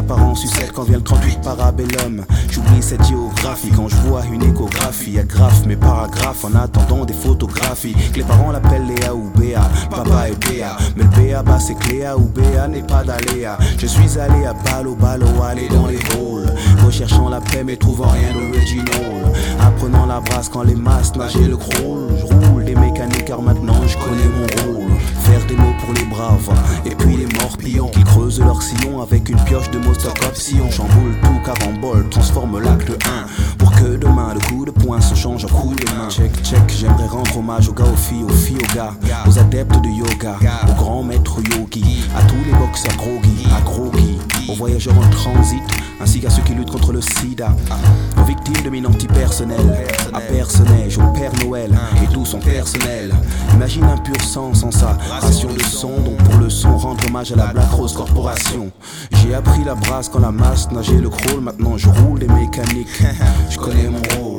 apparence sucette quand vient le 38 parabellum. J'oublie cette géographie quand je vois une échographie. Agrafe mes paragraphes en attendant des photographies. Que les parents l'appellent Léa ou Béa, papa et Béa. Mais le Béa bas c'est Cléa ou Béa n'est pas d'aléa. Je suis allé à Balo, aller dans les halls, recherchant la paix mais trouvant rien d'original. Apprenant la brasse quand les masses nageaient le crawl. Je roule des mécaniques car maintenant je connais mon rôle. Faire des mots pour les braves et puis les morpillons qui creusent leur sillon avec une pioche de mostoc option. Chamboule tout carambole, transforme l'acte 1 pour que demain le coup de poing se change en coup de main. Check, check, j'aimerais rendre hommage aux gars, aux filles aux gars, aux adeptes de yoga, aux grands maîtres yogis, à tous les boxeurs groggy, à groggy, aux voyageurs en transit, ainsi qu'à ceux qui luttent contre le sida, aux victimes de mines antipersonnelles, à Personnage, au Père Noël et tout son personnel. Imagine un pur sang sans sa ration de son, donc pour le son rendre hommage à la Black Rose Corporation. J'ai appris la brasse quand la masse nageait le crawl, maintenant je roule des mécaniques, je connais mon rôle.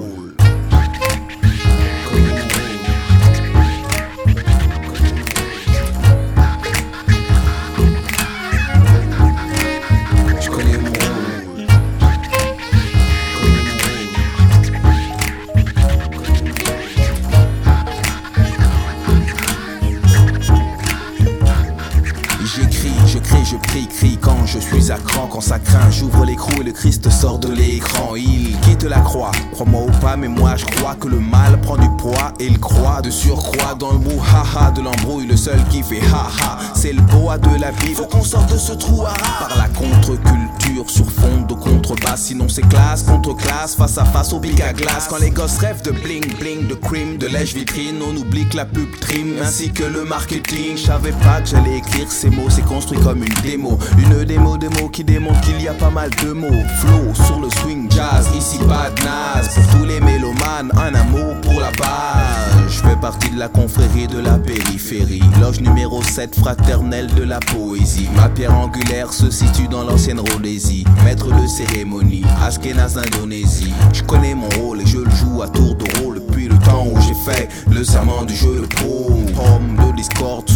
Je crie quand je suis à cran, quand ça craint, j'ouvre l'écrou et le Christ sort de l'écran. Il quitte la croix, crois-moi ou pas, mais moi je crois que le mal prend du poids et il croit de surcroît dans le brouhaha de l'embrouille. Le seul qui fait haha, c'est le boa de la vie. Faut qu'on sorte de ce trou à ras par la contre-culture sur fond de contrebasse. Sinon c'est classe contre classe, face à face au pic à glace. Quand les gosses rêvent de bling bling, de cream, de lèche-vitrine, on oublie que la pub trim ainsi que le marketing. Je savais pas que j'allais écrire ces mots, c'est construit comme une démo. Une démo qui démontre qu'il y a pas mal de mots. Flow sur le swing jazz, ici pas de naze. Pour tous les mélomanes, un amour pour la base. Je fais partie de la confrérie de la périphérie, loge numéro 7 fraternelle de la poésie. Ma pierre angulaire se situe dans l'ancienne Rhodésie. Maître de cérémonie, Ashkenaz Indonésie. Je connais mon rôle et je le joue à tour de rôle depuis le temps où j'ai fait le serment du jeu de pro. Homme de discorde